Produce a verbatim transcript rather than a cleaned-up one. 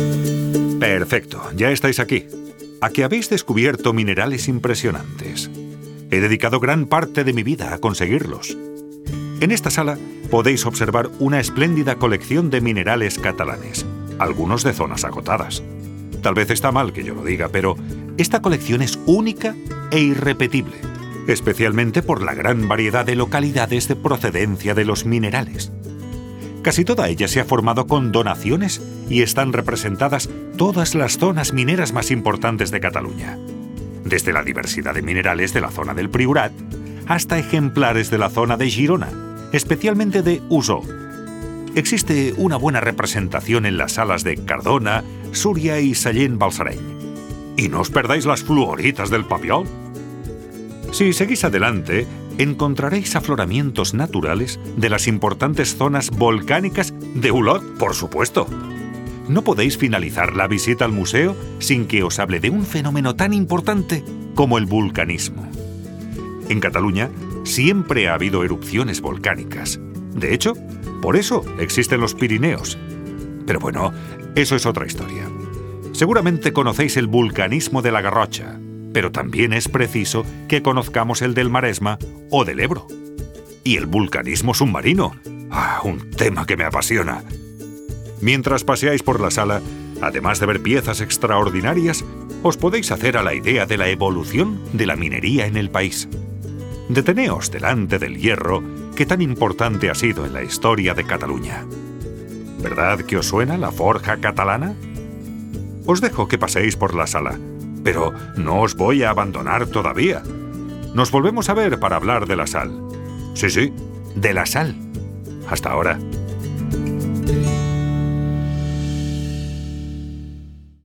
Perfecto, ya estáis aquí. ¿A que habéis descubierto minerales impresionantes? He dedicado gran parte de mi vida a conseguirlos. En esta sala podéis observar una espléndida colección de minerales catalanes, algunos de zonas agotadas. Tal vez está mal que yo lo diga, pero esta colección es única e irrepetible, especialmente por la gran variedad de localidades de procedencia de los minerales. Casi toda ella se ha formado con donaciones y están representadas todas las zonas mineras más importantes de Cataluña, desde la diversidad de minerales de la zona del Priorat hasta ejemplares de la zona de Girona, especialmente de Usó. Existe una buena representación en las salas de Cardona, Súria y Sallent Balsareny. Y no os perdáis las fluoritas del Papiol. Si seguís adelante, encontraréis afloramientos naturales de las importantes zonas volcánicas de Olot, por supuesto. No podéis finalizar la visita al museo sin que os hable de un fenómeno tan importante como el vulcanismo. En Cataluña siempre ha habido erupciones volcánicas. De hecho, por eso existen los Pirineos. Pero bueno, eso es otra historia. Seguramente conocéis el vulcanismo de la Garrocha, pero también es preciso que conozcamos el del Maresma o del Ebro. Y el vulcanismo submarino. ¡Ah, un tema que me apasiona! Mientras paseáis por la sala, además de ver piezas extraordinarias, os podéis hacer a la idea de la evolución de la minería en el país. Deteneos delante del hierro, que tan importante ha sido en la historia de Cataluña. ¿Verdad que os suena la forja catalana? Os dejo que paséis por la sala, pero no os voy a abandonar todavía. Nos volvemos a ver para hablar de la sal. Sí, sí, de la sal. Hasta ahora.